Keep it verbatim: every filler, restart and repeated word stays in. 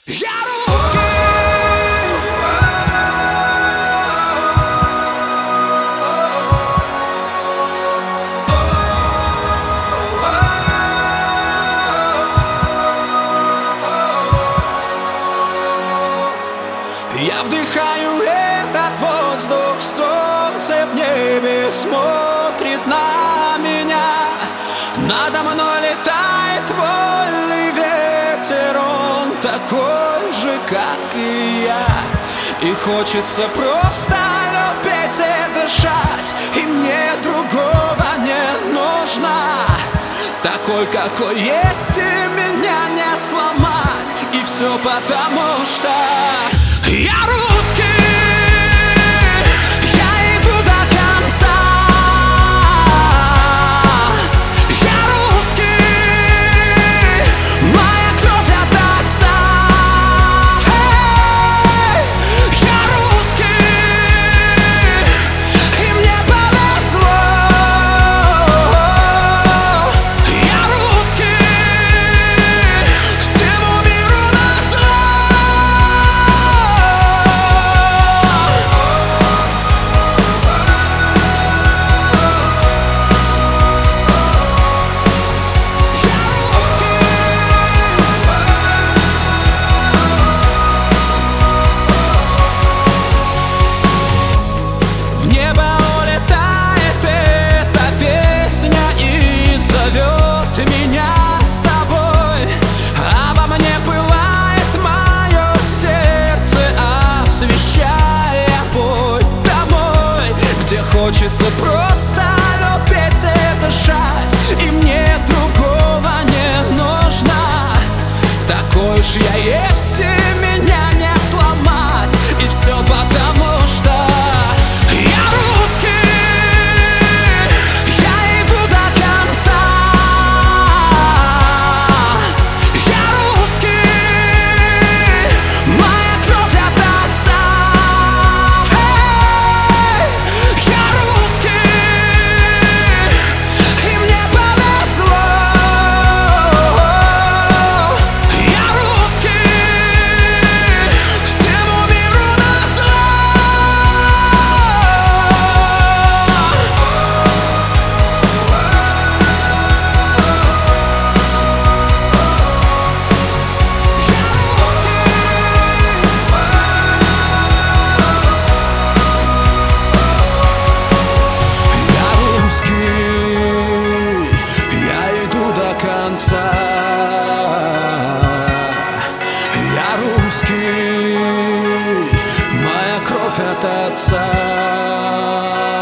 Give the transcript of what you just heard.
Я русский! Я вдыхаю этот воздух, солнце в небе смотрит на меня. Надо мной летает вольный ветер, он такой же, как и я. И хочется просто любить и дышать, и мне другого не нужно. Такой, какой есть, и меня не сломать. И все потому, что я русский. Я иду до конца. Я русский. Моя кровь от отца. Я русский. И мне повезло. Я русский. Всему миру назло. В небо улетает эта песня и зовет меня с собой. Обо мне пылает мое сердце, освещая путь домой, где хочется просто любить и дышать, и мне другого не нужно. Такой уж я есть, и меня не сломать. И все потому, что я русский. Я иду до конца. Я русский. Моя кровь от отца. Я русский. И мне повезло. Я русский. Всему миру назло. Я русский, я иду до конца. Я русский, моя кровь от отца.